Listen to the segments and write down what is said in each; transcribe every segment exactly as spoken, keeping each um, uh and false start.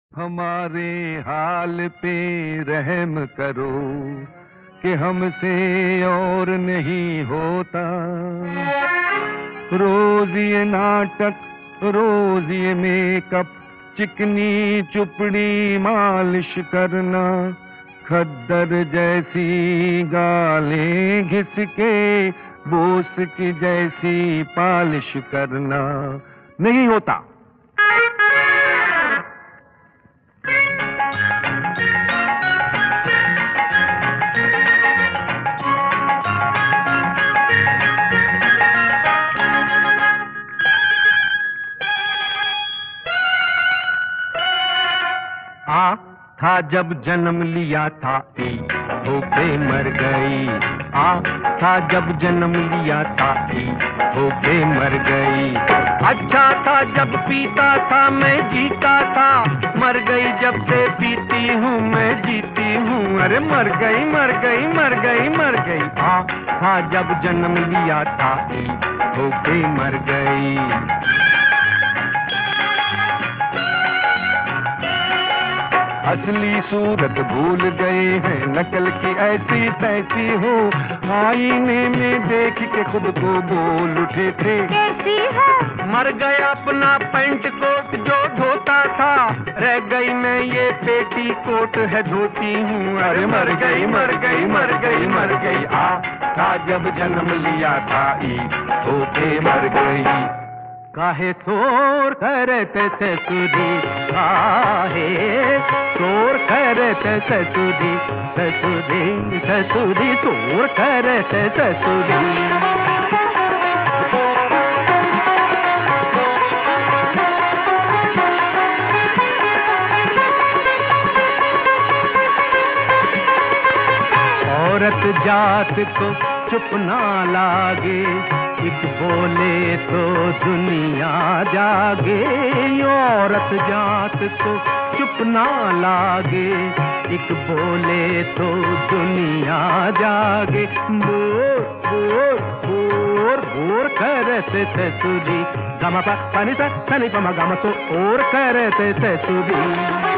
हमारे हाल पे रहम करो कि हमसे और नहीं होता। रोज ये नाटक, रोज ये मेकअप, चिकनी चुपड़ी मालिश करना, खद्दर जैसी गालें घिस के बोस की जैसी पालिश करना नहीं होता। आ था जब जन्म लिया था ई होके मर गई। आ था जब जन्म लिया था ई होके मर गई। अच्छा था जब पीता था मैं जीता था, मर गई जब से पीती हूँ मैं जीती हूँ। अरे मर गई मर गई मर गई मर गई। आ था जब जन्म लिया था ई होके मर गई। असली सूरत भूल गए हैं, नकल की ऐसी तैसी हो। आईने में देख के खुद को बोल उठे थे कैसी है। मर गया अपना पैंट कोट जो धोता था, रह गई मैं ये पेटी कोट है धोती हूँ। अरे मर गई मर गई मर गई मर गई। आ था जब जन्म लिया था ई होके मर गई। काहे शोर करते ससुरी, काहे शोर करते ससुरी, ससुरी ससुरी शोर करते ससुरी। औरत जात को चुप ना लागे, एक बोले तो दुनिया जागे। औरत जात को चुप ना लागे, एक बोले तो दुनिया जागे। बोर बोर बोर बोर करते ससुरी, गम प पनि स सनि प म गम तो और करते ससुरी।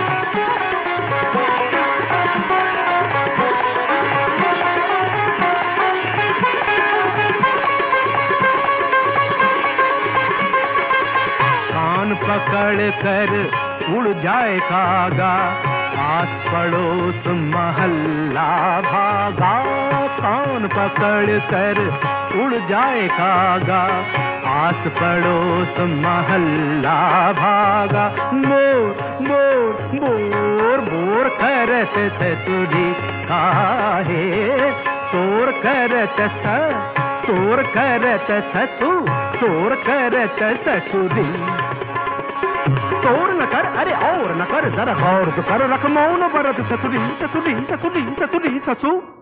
पकड़ कर उड़ जाए कागा, आस पड़ोस महल्ला भागा। कान पकड़ कर उड़ जाए कागा, आस पड़ोस महल्ला भागा। मोर मोर मोर मोर करते ससुरी, काहे शोर करते शोर करते ससु शोर करते ससुरी। शोर न कर अरे और न कर, जरा गौर तो कर, रख मौन बरत ससुरी ससुरी ससुरी ससुरी ससु।